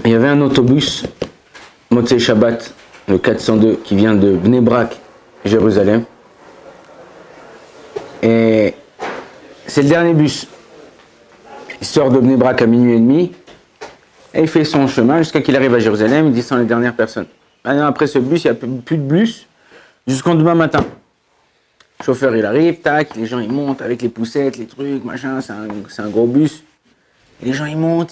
Il y avait un autobus, Motzei Shabbat, le 402, qui vient de Bnei Brak, Jérusalem. Et c'est le dernier bus. Il sort de Bnei Brak à minuit et demi, et il fait son chemin jusqu'à qu'il arrive à Jérusalem, il descend les dernières personnes. Maintenant, après ce bus, il n'y a plus de bus jusqu'en demain matin. Le chauffeur, il arrive, tac, les gens, ils montent avec les poussettes, les trucs, machin, c'est un gros bus. Et les gens, ils montent.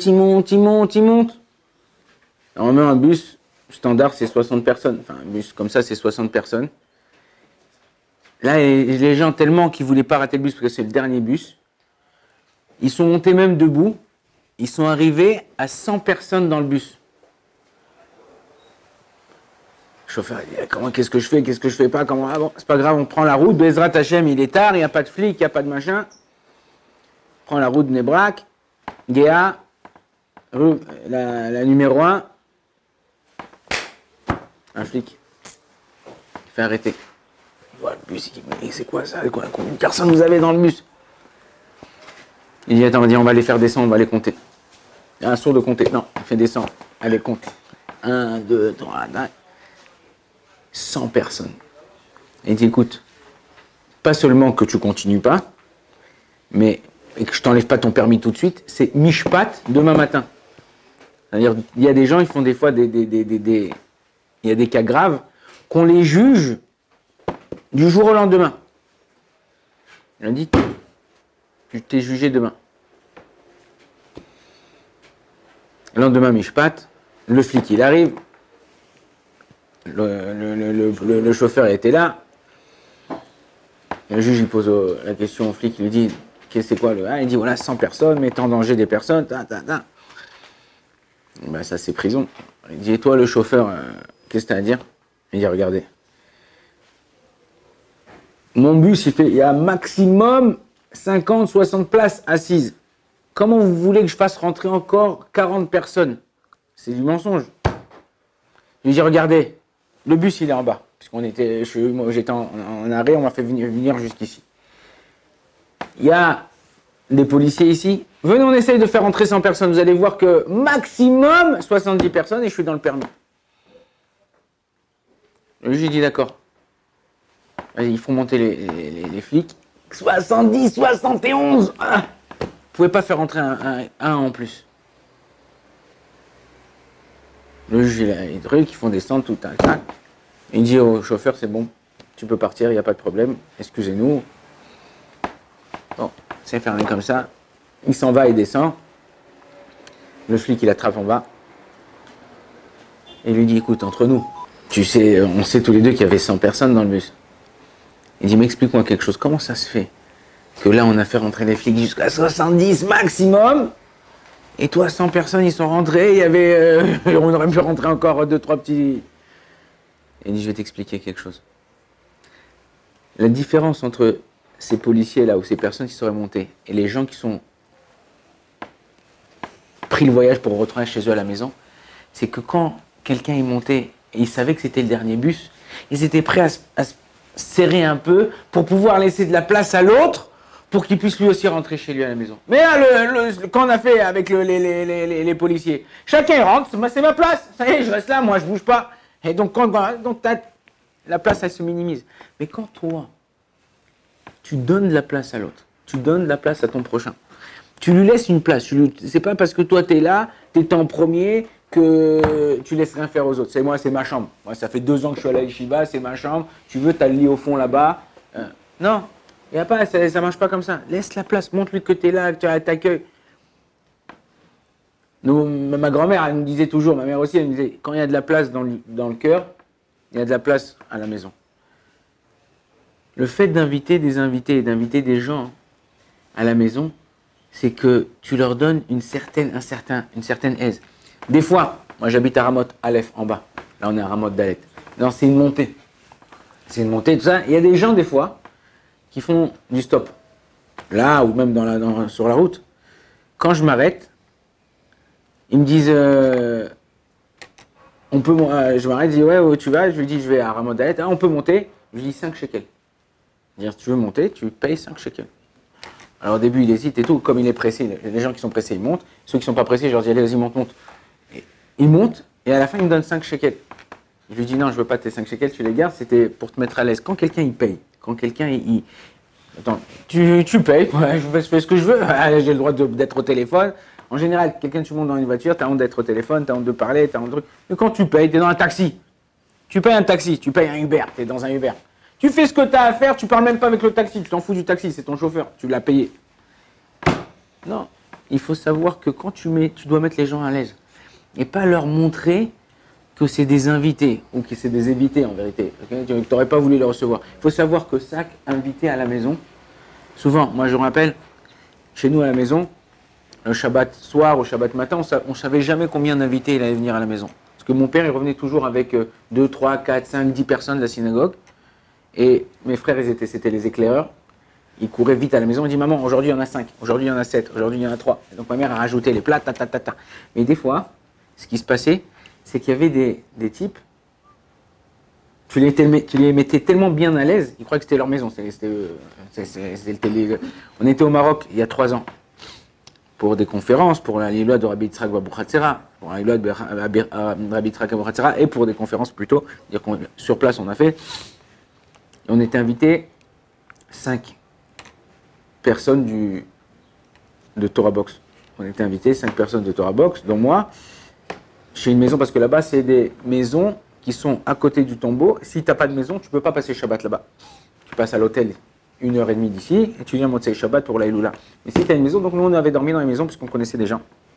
Normalement, un bus standard, c'est 60 personnes. Enfin, un bus comme ça, c'est 60 personnes. Là, les gens, tellement qu'ils ne voulaient pas rater le bus parce que c'est le dernier bus, ils sont montés même debout. Ils sont arrivés à 100 personnes dans le bus. Le chauffeur, il dit, qu'est-ce que je fais pas, comment, ah bon, c'est pas grave, on prend la route, Bezrat Hashem, il est tard, il n'y a pas de flic, il n'y a pas de machin. On prend la route de Bnei Brak, Géa, la numéro 1, un flic, il fait arrêter. Il voit le bus, il dit, mais c'est quoi ça, combien de personnes vous avez dans le bus? Il dit, attends, on va les faire descendre, on va les compter. Il y a un sourd de compter, non, il fait descendre, allez, compte. 1, 2, 3, 4. 100 personnes. Et il dit, écoute, pas seulement que tu continues pas, mais et que je t'enlève pas ton permis tout de suite, c'est mishpat demain matin. C'est-à-dire, il y a des gens, ils font des fois il y a des cas graves, qu'on les juge du jour au lendemain. Il a dit, tu t'es jugé demain. Le lendemain, mishpat, le flic, il arrive, le chauffeur était là. Et le juge il pose la question au flic, il lui dit c'est quoi le. Il dit voilà 100 personnes, mettant en danger des personnes. Ben, ça c'est prison. Il dit et toi le chauffeur, qu'est-ce que tu as à dire? Il dit regardez. Mon bus il y a maximum 50-60 places assises. Comment vous voulez que je fasse rentrer encore 40 personnes? C'est du mensonge. Il lui dit regardez. Le bus, il est en bas, puisqu'on j'étais en arrêt, on m'a fait venir jusqu'ici. Il y a des policiers ici. Venez, on essaye de faire entrer 100 personnes. Vous allez voir que maximum 70 personnes et je suis dans le permis. Le juge dit d'accord. Il faut monter les flics. 70, 71 Vous ne pouvez pas faire entrer un en plus. Le juge, il a des trucs, ils font descendre tout un tac. Il dit au chauffeur, c'est bon, tu peux partir, il n'y a pas de problème, excusez-nous. Bon, c'est fermé comme ça. Il s'en va, il descend. Le flic, il attrape en bas. Et il lui dit, écoute, entre nous, tu sais, on sait tous les deux qu'il y avait 100 personnes dans le bus. Il dit, mais explique-moi quelque chose, comment ça se fait que là, on a fait rentrer les flics jusqu'à 70 maximum? Et toi, 100 personnes, ils sont rentrés, il y avait... on aurait pu rentrer encore 2-3 petits... Il dit, je vais t'expliquer quelque chose. La différence entre ces policiers-là, ou ces personnes qui seraient montées, et les gens qui sont pris le voyage pour retourner chez eux à la maison, c'est que quand quelqu'un est monté, et il savait que c'était le dernier bus, ils étaient prêts à se serrer un peu pour pouvoir laisser de la place à l'autre, pour qu'il puisse lui aussi rentrer chez lui à la maison. Mais là, quand on a fait avec les policiers, chacun rentre, c'est ma place, ça y est, je reste là, moi je bouge pas. Et donc, la place, elle se minimise. Mais quand toi, tu donnes de la place à l'autre, tu donnes de la place à ton prochain, tu lui laisses une place, c'est pas parce que toi tu es là, tu es en premier, que tu laisses rien faire aux autres. C'est ma chambre. Moi, ça fait 2 ans que je suis à la yeshiva, c'est ma chambre, tu veux, tu as le lit au fond là-bas. Non. Y a pas, ça ne marche pas comme ça. Laisse la place, montre-lui que tu es là, que tu t'accueilles. Ma grand-mère, elle nous disait toujours, ma mère aussi, elle nous disait, quand il y a de la place dans le cœur, il y a de la place à la maison. Le fait d'inviter des invités et d'inviter des gens à la maison, c'est que tu leur donnes une certaine aise. Des fois, moi j'habite à Ramot Aleph en bas. Là on est à Ramot Dalet. Non, c'est une montée. C'est une montée, tout ça. Il y a des gens des fois qui font du stop. Là, ou même sur la route. Quand je m'arrête, ils me disent, je m'arrête, je dis, ouais, où tu vas? Je lui dis, je vais à Ramot Dalet. Ah, on peut monter? Je lui dis 5 shekels. Dire, si tu veux monter, tu payes 5 shekels. Alors au début, il hésite et tout. Comme il est pressé, les gens qui sont pressés, ils montent. Ceux qui ne sont pas pressés, je leur dis, allez, vas-y, monte. Et Il monte et à la fin, il me donne 5 shekels. Je lui dis non, je veux pas tes 5 shekels, tu les gardes, c'était pour te mettre à l'aise. Quand quelqu'un il paye, quand quelqu'un Attends, tu payes, ouais, je fais ce que je veux, j'ai le droit d'être au téléphone. En général, tu montes dans une voiture, tu as honte d'être au téléphone, tu as honte de parler, tu as honte de... Mais quand tu payes, tu es dans un taxi. Tu payes un taxi, tu payes un Uber, tu es dans un Uber. Tu fais ce que tu as à faire, tu parles même pas avec le taxi, tu t'en fous du taxi, c'est ton chauffeur, tu l'as payé. Non, il faut savoir que quand tu dois mettre les gens à l'aise. Et pas leur montrer que c'est des invités, ou que c'est des évités en vérité. Okay, tu n'aurais pas voulu les recevoir. Il faut savoir que chaque invité à la maison, souvent, moi je me rappelle, chez nous à la maison, le Shabbat soir ou Shabbat matin, on ne savait jamais combien d'invités il allait venir à la maison. Parce que mon père, il revenait toujours avec 2, 3, 4, 5, 10 personnes de la synagogue. Et mes frères, c'était les éclaireurs. Ils couraient vite à la maison. Ils disaient, maman, aujourd'hui il y en a 5, aujourd'hui il y en a 7, aujourd'hui il y en a 3. Et donc ma mère a rajouté les plats, ta. Mais des fois, ce qui se passait, c'est qu'il y avait des types, tu les mettais tellement bien à l'aise, ils croyaient que c'était leur maison. On était au Maroc il y a 3 ans pour des conférences, pour la Lilua de Rabbi Yitzhak Babouchatzera, pour la Lilua de Rabbi Yitzhak Babouchatzera, et pour des conférences plutôt. Sur place, on a fait. Et on était invités 5 personnes de Torah Box. On était invités 5 personnes de Torah Box, dont moi, chez une maison, parce que là-bas, c'est des maisons qui sont à côté du tombeau. Si tu n'as pas de maison, tu ne peux pas passer Shabbat là-bas. Tu passes à l'hôtel 1h30 d'ici et tu viens Motzei Shabbat pour la Iloula. Mais si tu as une maison, donc nous, on avait dormi dans les maisons parce qu'on connaissait des gens.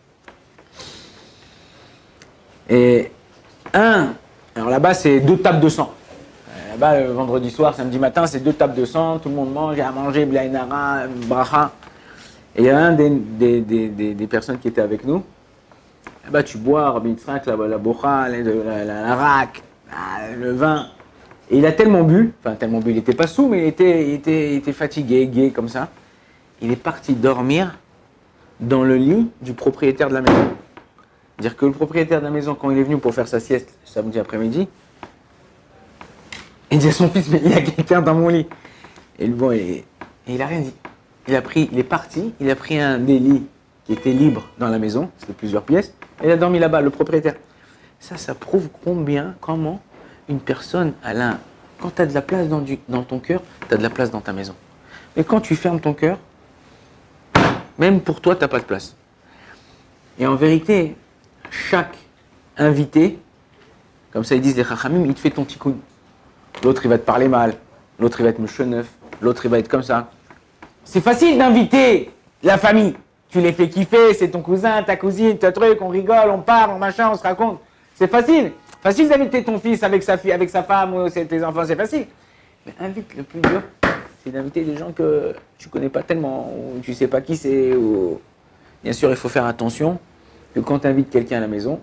Et alors là-bas, c'est 2 tables de sang. Là-bas, le vendredi soir, samedi matin, c'est 2 tables de sang. Tout le monde mange, il y a à manger, blainara, bracha. Et il y a un des personnes qui étaient avec nous. Là-bas, tu bois, Rabbi Yitzhak, la bocha, la raque, le vin. Et il a tellement bu, il n'était pas sous, mais il était fatigué, gai, comme ça. Il est parti dormir dans le lit du propriétaire de la maison. C'est-à-dire que le propriétaire de la maison, quand il est venu pour faire sa sieste samedi après-midi, il dit à son fils, mais il y a quelqu'un dans mon lit. Et bon, et il n'a rien dit. Il est parti, il a pris un des lits qui était libre dans la maison, c'était plusieurs pièces, et il a dormi là-bas, le propriétaire. Ça prouve comment une personne, quand tu as de la place dans ton cœur, tu as de la place dans ta maison. Mais quand tu fermes ton cœur, même pour toi, tu n'as pas de place. Et en vérité, chaque invité, comme ça ils disent les chachamim, il te fait ton tikkun. L'autre, il va te parler mal, l'autre, il va être moucheneuf, l'autre, il va être comme ça. C'est facile d'inviter la famille. Tu les fais kiffer, c'est ton cousin, ta cousine, ton truc, on rigole, on parle, on machin, on se raconte. C'est facile. Facile d'inviter ton fils avec sa femme ou tes enfants, c'est facile. Mais invite, le plus dur, c'est d'inviter des gens que tu connais pas tellement, ou tu sais pas qui c'est. Ou... Bien sûr, il faut faire attention que quand tu invites quelqu'un à la maison,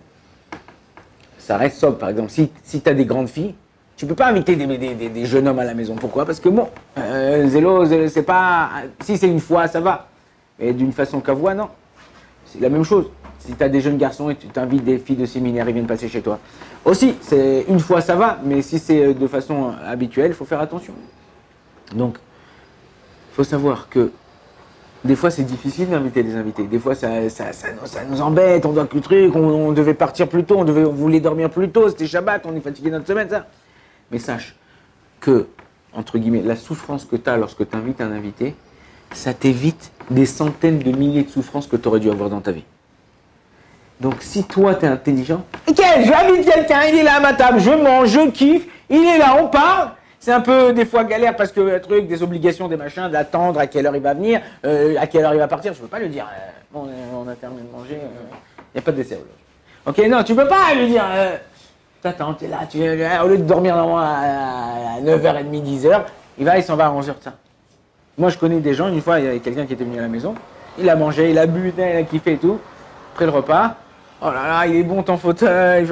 ça reste sobre. Par exemple, si tu as des grandes filles, tu peux pas inviter des jeunes hommes à la maison. Pourquoi? Parce que bon, zélo, c'est pas... Si c'est une fois, ça va. Mais d'une façon qu'avoue, non. C'est la même chose. Si tu as des jeunes garçons et tu t'invites des filles de séminaire, ils viennent passer chez toi. Aussi, c'est une fois, ça va. Mais si c'est de façon habituelle, il faut faire attention. Donc, il faut savoir que des fois, c'est difficile d'inviter des invités. Des fois, ça nous embête. On doit que le truc, on devait partir plus tôt, on voulait dormir plus tôt. C'était Shabbat, on est fatigué notre semaine, ça. Mais sache que, entre guillemets, la souffrance que tu as lorsque tu invites un invité, ça t'évite des centaines de milliers de souffrances que tu aurais dû avoir dans ta vie. Donc, si toi, tu es intelligent, ok, j'invite quelqu'un, il est là à ma table, je mange, je kiffe, il est là, on parle. C'est un peu des fois galère parce que le truc, des obligations, des machins, d'attendre à quelle heure il va venir, à quelle heure il va partir. Je ne peux pas lui dire, bon, on a terminé de manger, il n'y a pas de dessert aujourd'hui. Ok, non, tu ne peux pas lui dire, attends, t'es là, au lieu de dormir normalement à 9h30, 10h, il s'en va à 11h, ça. Moi, je connais des gens, une fois, il y avait quelqu'un qui était venu à la maison, il a mangé, il a bu, il a kiffé et tout. Après le repas, oh là là, il est bon ton fauteuil.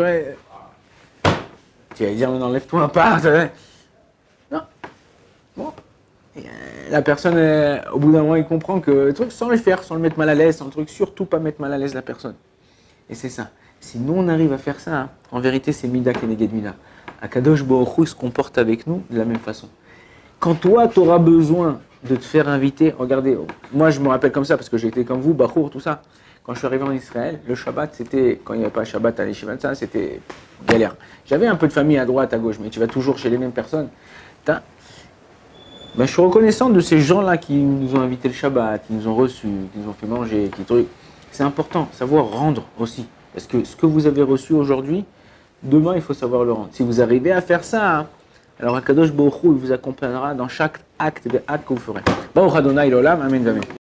Tu vas dire, non, lève-toi un pas. Non. Bon. Et, la personne, au bout d'un moment, il comprend que le truc, sans le faire, sans le mettre mal à l'aise, sans le truc, surtout pas mettre mal à l'aise la personne. Et c'est ça. Si nous, on arrive à faire ça, hein, en vérité, c'est Mida Keneged Mida. Akadosh Baruch Hu se comporte avec nous de la même façon. Quand toi, tu auras besoin de te faire inviter, regardez, moi, je me rappelle comme ça, parce que j'ai été comme vous, Bachour, tout ça. Quand je suis arrivé en Israël, le Shabbat, c'était, quand il n'y avait pas Shabbat à l'Yeshiva, c'était galère. J'avais un peu de famille à droite, à gauche, mais tu vas toujours chez les mêmes personnes. Ben, je suis reconnaissant de ces gens-là qui nous ont invités le Shabbat, qui nous ont reçus, qui nous ont fait manger, qui truc. C'est important, savoir rendre aussi. Parce que ce que vous avez reçu aujourd'hui, demain, il faut savoir le rendre. Si vous arrivez à faire ça, hein, alors Akadosh Baruch Hu, il vous accompagnera dans chaque acte que vous ferez. Baruch Adonai l'olam, amen, amen.